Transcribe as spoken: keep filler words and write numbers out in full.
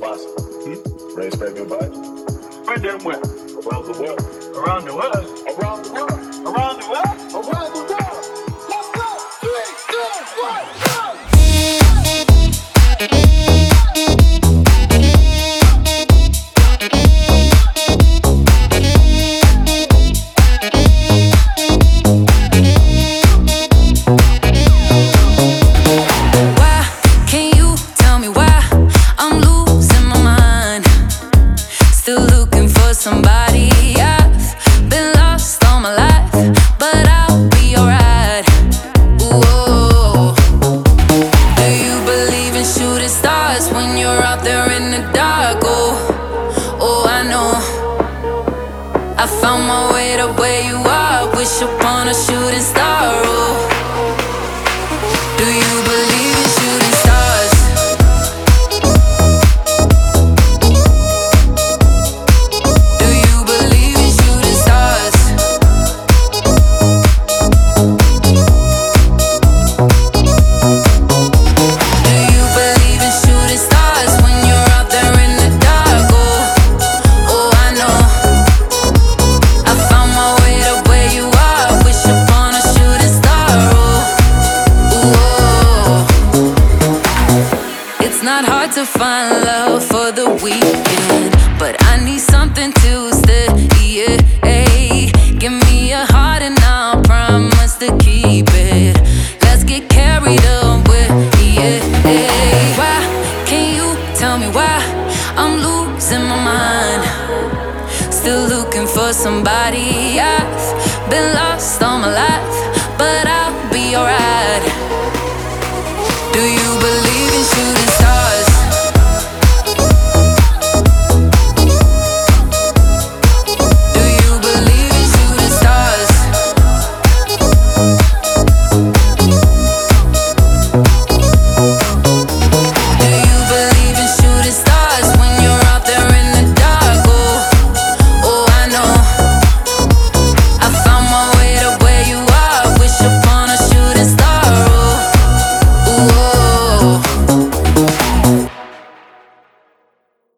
Mombasa. Hmm? Raise pregnant body. Where them where? Around the world. Around the world. Around the world. Around the world. Around the world. Let's go. Three, two, one, go. Somebody, I've been lost all my life, but I'll be alright. Ooh, do you believe in shooting stars when you're out there in the dark? Oh, oh, I know. I found my way to where you are. Wish upon a shooting star. Oh, do you believe in shooting stars? To find love for the weekend, but I need something to stay. Yeah, hey. Give me a heart and I'll promise to keep it. Let's get carried away. Yeah, hey. Why can't you tell me why I'm losing my mind? Still looking for somebody. I've been lost all my life, but I'll be alright. Do you